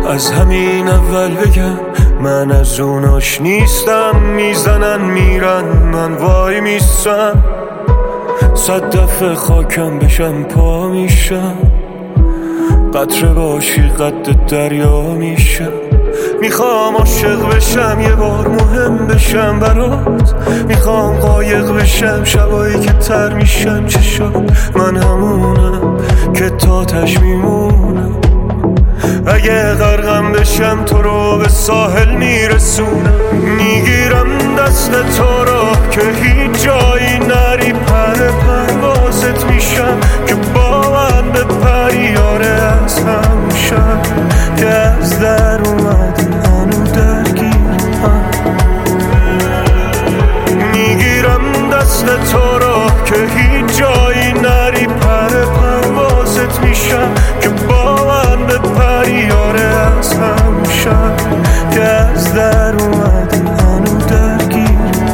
از همین اول بگم من از اوناش نیستم. میزنن میرن من وای میستم، 100 دفعه خاکم بشم پا میشم. قطره باشی قد دریا میشم. میخوام عاشق بشم یه بار مهم بشم برات. میخوام قایق بشم شبایی که تر میشن چشات. من همونم که تاتش میمونم. اگه غرقم بشم تو رو به ساحل میرسونم. میگیرم دست تو رو که هیچ جایی نری. پروازت میشم که با من به پریاره از همون شب که از در اومدی هنو درگیرم. میگیرم دست تو رو که هیچ جایی نری. پروازت میشم که با من به پریاره از همون شب که از در اومدی هنو درگیرم.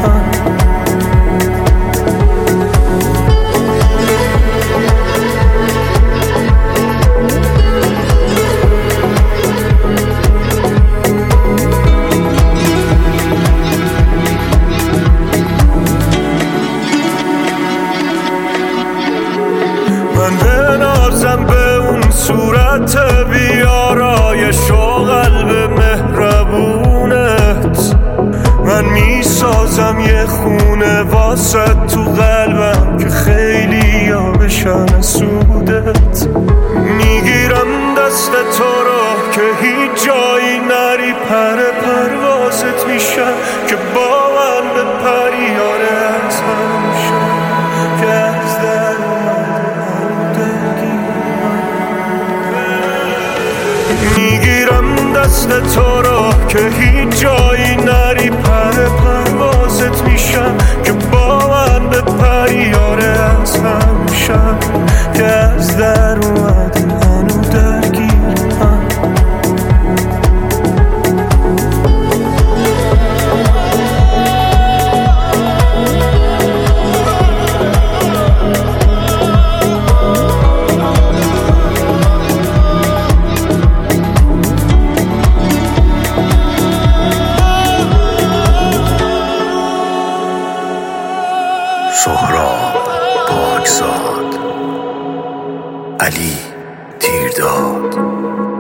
من بنازم به اون صورت بیارایش و قلب مهربونت. من میسازم یه خونه واسه تو قلبم که خیلی ها بشن سودت. میگیرم دست تو رو که هیچ جایی نری. پروازت میشم که با من به پریاره از هم شد که از در میگیرم دست تو رو که هیچ جایی نری. پروازت میشم که با من به پریاره از هم شب که از در اومدی هنو درگیرم. سهراب پاکزاد، علی تیرداد.